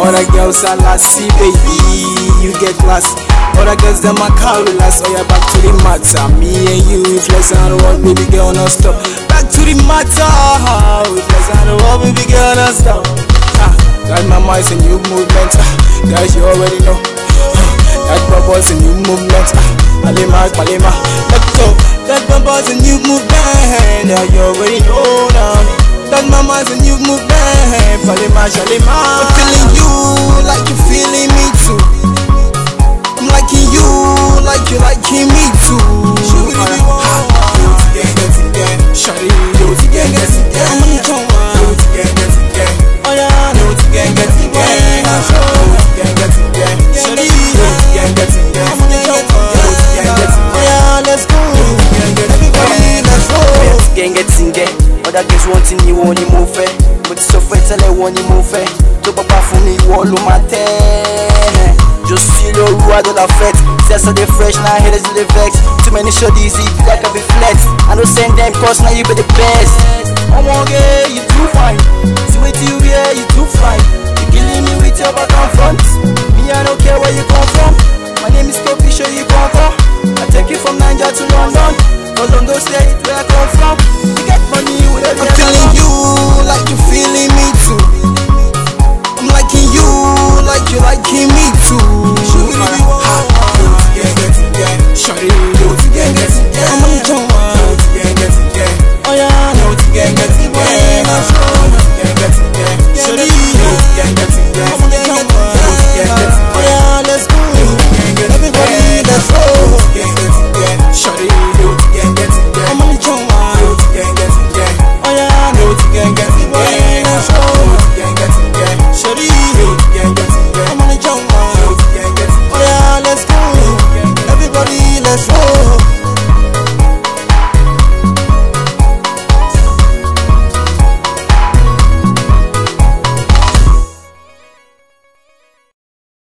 Other girls are lassie, baby, you get class. Other girls them are careless. Oh yeah, back to the matter. Me and you, we flex on the road, baby girl, no stop. Back to the matter. We flex on the road, baby girl, no stop. That mama is a new movement. Guys, you already know. That bumper is a new movement. Palema, let's go. That bumper is a new movement. Yeah, you already know now. That mama is a new movement. Palema, I'm feeling you like you feeling me too. I'm liking you like you liking me too. Shawty, you again, I'm on the joint. Oh yeah, no again, Shawty, I'm on the joint. Oh yeah, let's go. Everybody, let's go. Other girls wanting you on the move, but so far tell I want you move. To papa for me, you all my ten. Just see the roi de la fête. C'est ça des fresh, now haters do the vex. Too many show easy, like I be flex. I don't send them cause now you be the best.